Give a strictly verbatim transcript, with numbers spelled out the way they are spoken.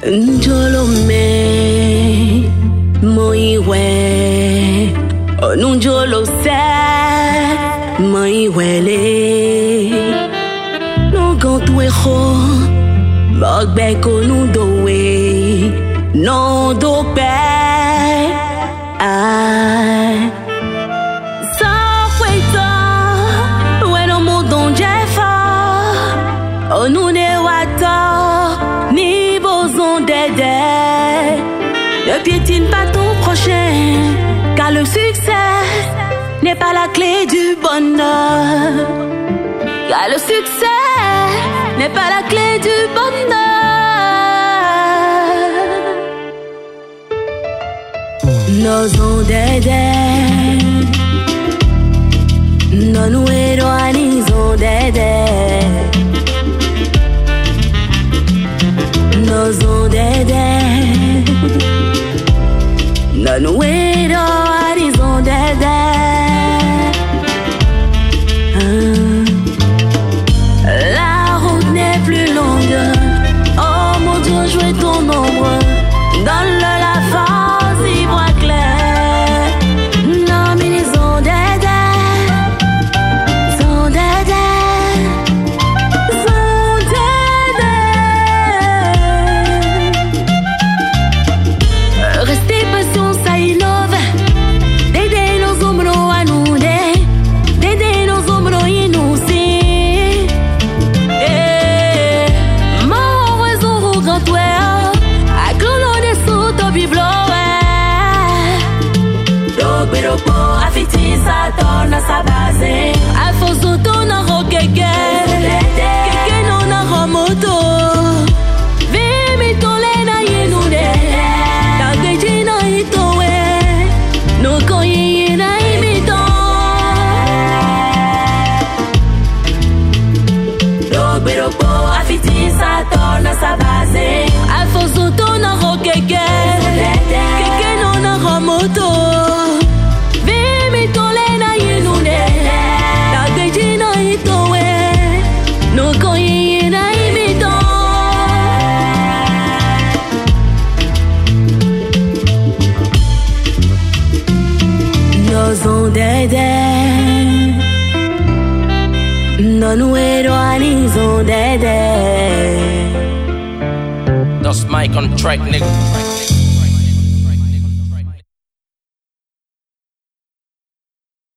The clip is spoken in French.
Njolome moiwe onunjolo se moiwele no gontwe kho bagbe ko nu dowe no do pe ai so kweta when o mo don jefa onu ne wata ni bozon d'aider. Ne piétine pas ton prochain, car le succès n'est pas la clé du bonheur. Car le succès n'est pas la clé du bonheur. Nos ondes d'aider, non nous éloignons d'aider. Nos ondes d'aider, non nous éloignons d'aider. La route n'est plus longue. Oh mon Dieu, jouez ton ombre. Donne-le la force, y voit clair. Non, mais les ondes d'aider, ondes d'aider, ondes d'aider. Restez patient, ça innove. D'aider nos ombres à nous, d'aider nos ombres à nous aussi. Pero po afiti sa torna sa base Alfonso tona ro keke Keke no na ro moto Vimi tole na yenude Tageji na itowe No koyi na imito Pero po afiti sa torna sa base Alfonso tona ro keke Keke no na ro moto Non éloignons d'aider. Das Mic on track, nigga.